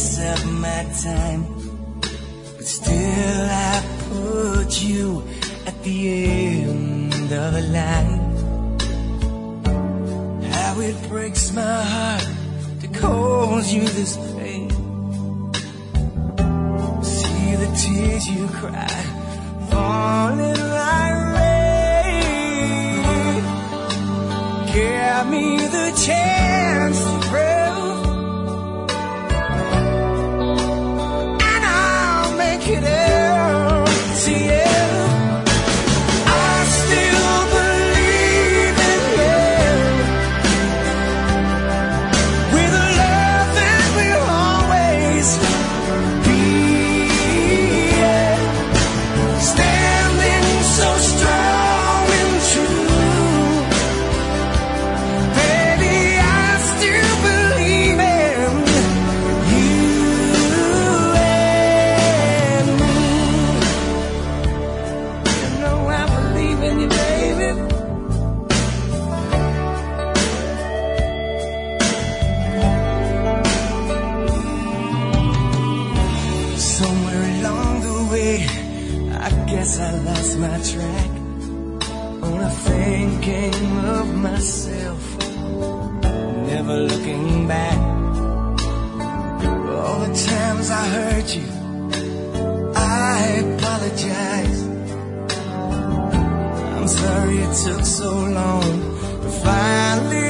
waste of my time, but still I put you at the end of the line. How it breaks my heart to cause you this pain. See the tears you cry falling like rain. Give me the chance to prove, and I'll make it up to you. I still believe in you, with a love that will always be, standing so strong and true. Baby, I still believe in you and me. You know I believe in you, baby. Somewhere along the way, I guess I lost my track on a thinking of myself, never looking back. All the times I hurt you, I apologize. I'm sorry it took so long to finally